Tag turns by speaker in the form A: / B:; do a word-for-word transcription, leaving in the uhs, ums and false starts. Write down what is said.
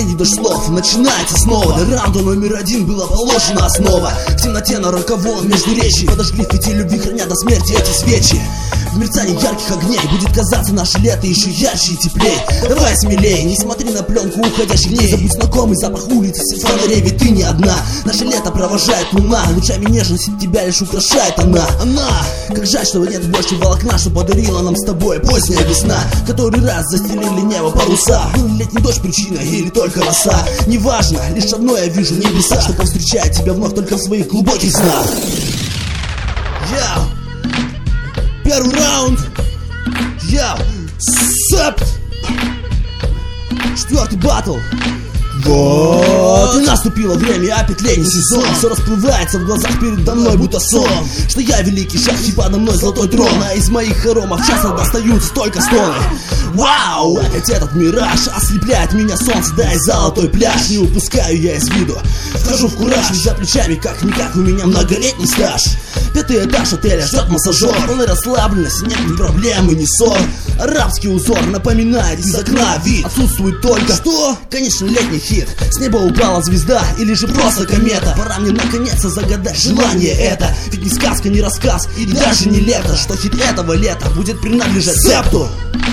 A: мгновений до слов начинается снова. До раунда номер один была положена основа. В темноте на роковом междуречии подожгли в пяти любви, храня до смерти эти свечи. В мерцании ярких огней будет казаться наше лето еще ярче и теплей. Давай смелей, не смотри на пленку уходящих дней. Забудь знакомый запах улиц и фонарей, ведь ты не одна. Наше лето провожает луна, лучами нежности тебя лишь украшает она. Она, как жаль, что нет больше волокна, что подарила нам с тобой поздняя весна. Который раз застелили небо паруса. Был ли летний дождь причиной или только роса? Неважно, лишь одно я вижу небеса, что повстречает тебя вновь только в своих глубоких снах. Яу! Первый раунд. Яу! Септ! Четвертый батл. Вот и наступило время, опять летний сезон. Все расплывается в глазах передо мной, будто сон. Что я великий шах, и подо мной золотой трон. А из моих хоромов часто достаются только стоны. Вау, опять этот мираж ослепляет меня солнце, да и золотой пляж. Не упускаю я из виду, вхожу в кураж, ведь за плечами как-никак у меня многолетний стаж. Пятый этаж отеля ждет массажер, полный расслабленности, нет ни проблем и ни ссор. Арабский узор напоминает из окна вид. Отсутствует только что, конечно, летний хит. С неба упала звезда или же просто комета. Пора мне наконец-то загадать желание это. Ведь ни сказка, ни рассказ и даже не лето, что хит этого лета будет принадлежать Септу.